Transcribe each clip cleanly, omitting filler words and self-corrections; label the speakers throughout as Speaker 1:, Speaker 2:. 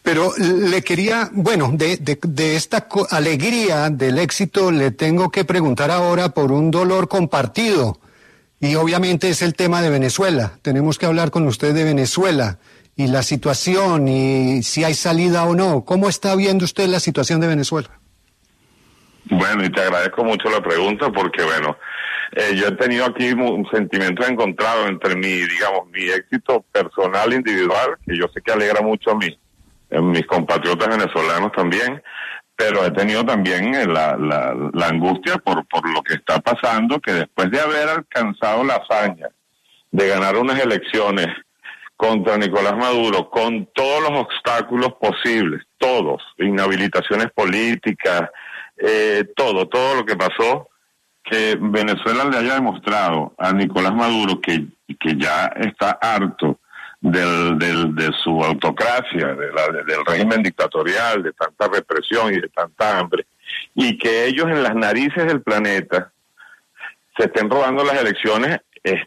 Speaker 1: Pero le quería, bueno, de esta alegría del éxito le tengo que preguntar ahora por un dolor compartido. Y obviamente es el tema de Venezuela. Tenemos que hablar con usted de Venezuela y la situación y si hay salida o no. ¿Cómo está viendo usted la situación de Venezuela?
Speaker 2: Bueno, y te agradezco mucho la pregunta porque, bueno, yo he tenido aquí un sentimiento encontrado entre mi éxito personal, individual, que yo sé que alegra mucho a mis compatriotas venezolanos también, pero he tenido también la angustia por lo que está pasando, que después de haber alcanzado la hazaña de ganar unas elecciones contra Nicolás Maduro, con todos los obstáculos posibles, todos, inhabilitaciones políticas, todo lo que pasó, que Venezuela le haya demostrado a Nicolás Maduro que ya está harto de su autocracia, del régimen dictatorial, de tanta represión y de tanta hambre, y que ellos en las narices del planeta se estén robando las elecciones,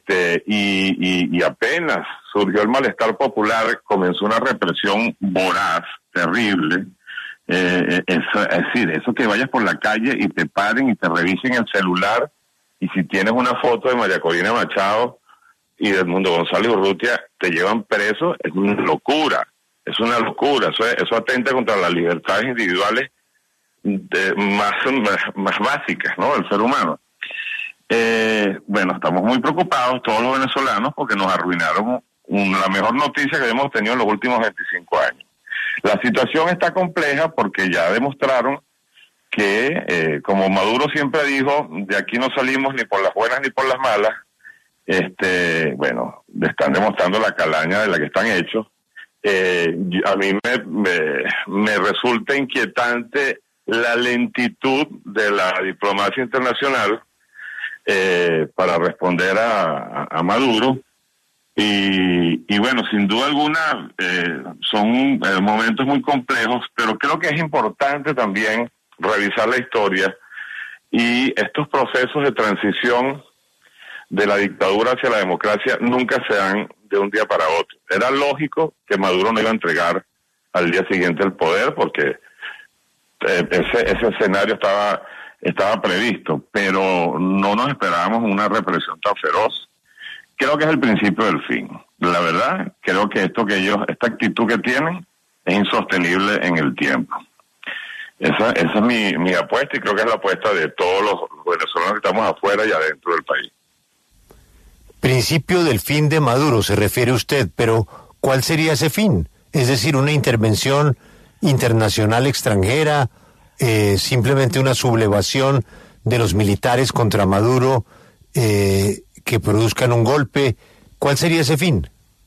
Speaker 2: y apenas surgió el malestar popular, comenzó una represión voraz, terrible. Es decir, eso que vayas por la calle y te paren y te revisen el celular, y si tienes una foto de María Corina Machado y de Edmundo González Urrutia, te llevan preso, es una locura, eso atenta contra las libertades individuales más básicas, ¿no?, del ser humano. Bueno, estamos muy preocupados todos los venezolanos porque nos arruinaron la mejor noticia que hemos tenido en los últimos 25 años. La situación está compleja porque ya demostraron que, como Maduro siempre dijo, de aquí no salimos ni por las buenas ni por las malas. Bueno, están demostrando la calaña de la que están hechos. A mí me resulta inquietante la lentitud de la diplomacia internacional para responder a Maduro. Y bueno, sin duda alguna son momentos muy complejos, pero creo que es importante también revisar la historia y estos procesos de transición de la dictadura hacia la democracia nunca se dan de un día para otro. Era lógico que Maduro no iba a entregar al día siguiente el poder porque ese escenario estaba previsto, pero no nos esperábamos una represión tan feroz. Creo que es el principio del fin. La verdad, creo que esta actitud que tienen es insostenible en el tiempo. Esa es mi apuesta y creo que es la apuesta de todos los venezolanos que estamos afuera y adentro del país.
Speaker 3: Principio del fin de Maduro, se refiere usted, pero ¿cuál sería ese fin? Es decir, una intervención internacional extranjera, simplemente una sublevación de los militares contra Maduro, que produzcan un golpe. ¿Cuál sería ese fin?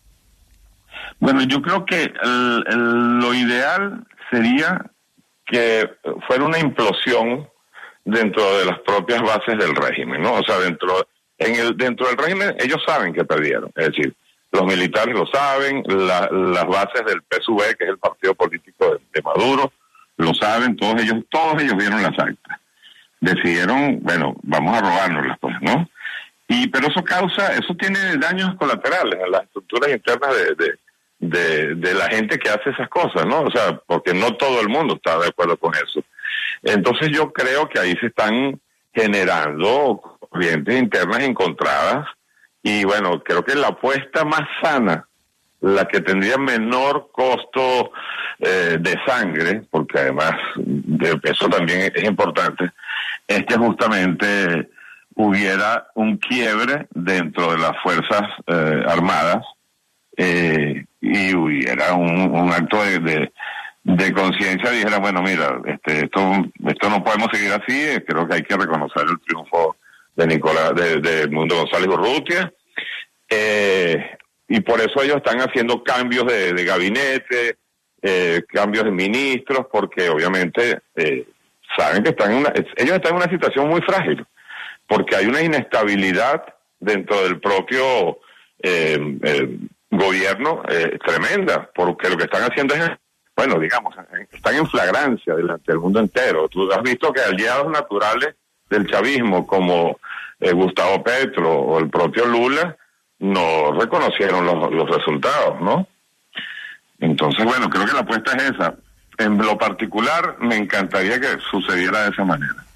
Speaker 2: Bueno, yo creo que lo ideal sería que fuera una implosión dentro de las propias bases del régimen, ¿no? O sea, dentro del régimen ellos saben que perdieron, es decir, los militares lo saben, las bases del PSUV, que es el partido político de Maduro, lo saben, todos ellos vieron las actas. Decidieron, bueno, vamos a robárnoslas, pues, ¿no? Pero eso tiene daños colaterales en las estructuras internas de la gente que hace esas cosas, ¿no? O sea, porque no todo el mundo está de acuerdo con eso. Entonces yo creo que ahí se están generando corrientes internas encontradas y bueno, creo que la apuesta más sana, la que tendría menor costo de sangre, porque además eso también es importante, es que justamente hubiera un quiebre dentro de las Fuerzas Armadas y hubiera un acto de conciencia, dijera, bueno, mira, esto no podemos seguir así, creo que hay que reconocer el triunfo de Edmundo González Urrutia, y por eso ellos están haciendo cambios de gabinete, cambios de ministros, porque obviamente saben que ellos están en una situación muy frágil, porque hay una inestabilidad dentro del propio gobierno tremenda, porque lo que están haciendo es, bueno, digamos, están en flagrancia delante del mundo entero. Tú has visto que aliados naturales del chavismo como Gustavo Petro o el propio Lula no reconocieron los resultados, ¿no? Entonces, bueno, creo que la apuesta es esa. En lo particular, me encantaría que sucediera de esa manera.